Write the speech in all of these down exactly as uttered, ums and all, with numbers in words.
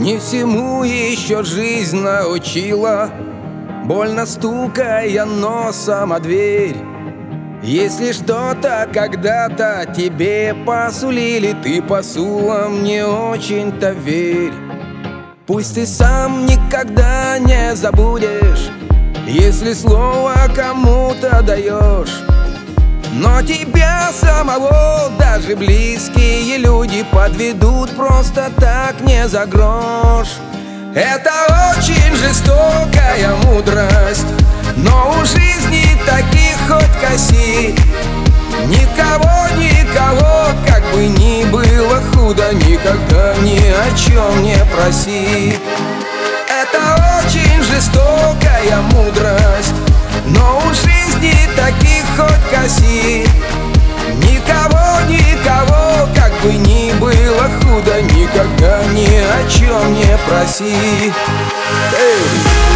Не всему еще жизнь научила, больно стукая носом о дверь. Если что-то когда-то тебе посулили, ты посулам не очень-то верь. Пусть ты сам никогда не забудешь, если слово кому-то даешь. Но тебя самого даже близкие люди подведут просто так, не за грош. Это очень жестокая мудрость, но у жизни таких хоть коси. Никого, никого, как бы ни было худо, никогда ни о чем не проси. Это очень жестокая мудрость, но у жизни таких хоть коси. Никого, никого, как бы ни было худо, никогда ни о чем не проси. Эй!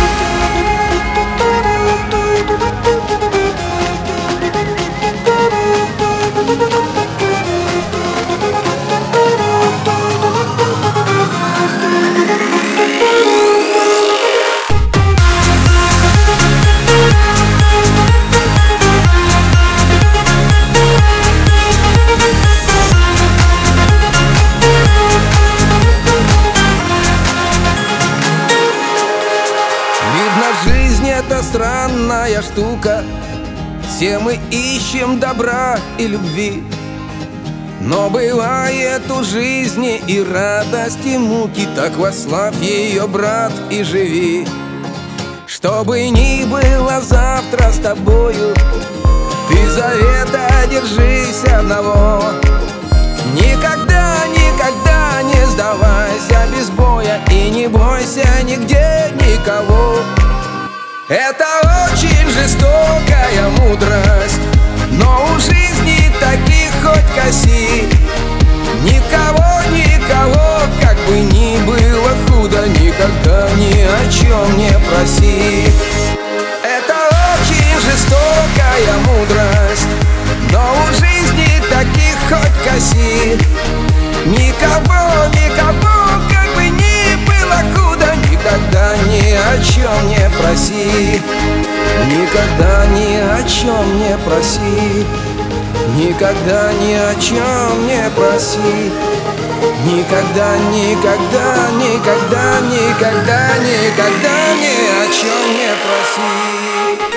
Жизнь — это странная штука, все мы ищем добра и любви. Но бывает у жизни и радость, и муки, так восславь ее, брат, и живи. Что бы ни было завтра с тобою, ты завета держись одного. Никогда, никогда не сдавайся без боя и не бойся нигде никого. Это очень жестокая мудрость, но у жизни таких хоть коси. Никого, никого, как бы ни было худо, никогда ни о чем не проси. Это очень жестокая мудрость, но у жизни таких хоть коси. Никого, никого, как бы ни было худо, никогда ни о чем не проси. Никогда ни о чем не проси. Никогда ни о чем не проси. Никогда, никогда, никогда, никогда, никогда ни о чем не проси.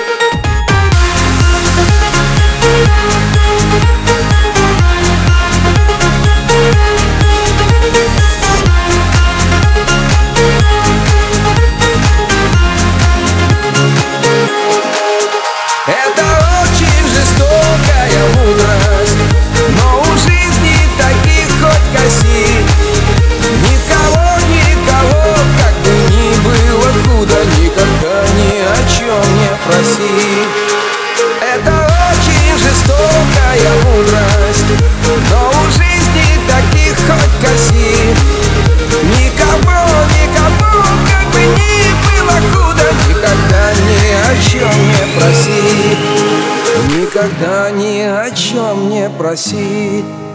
Это очень жестокая мудрость, но у жизни таких хоть коси. Никого, никого, как бы ни было худо, никогда ни о чем не проси. Это очень жестокая мудрость, но у жизни таких хоть коси. Никого, никого, как бы ни было худо, никогда ни о чем не проси. Никогда ни о чем не проси.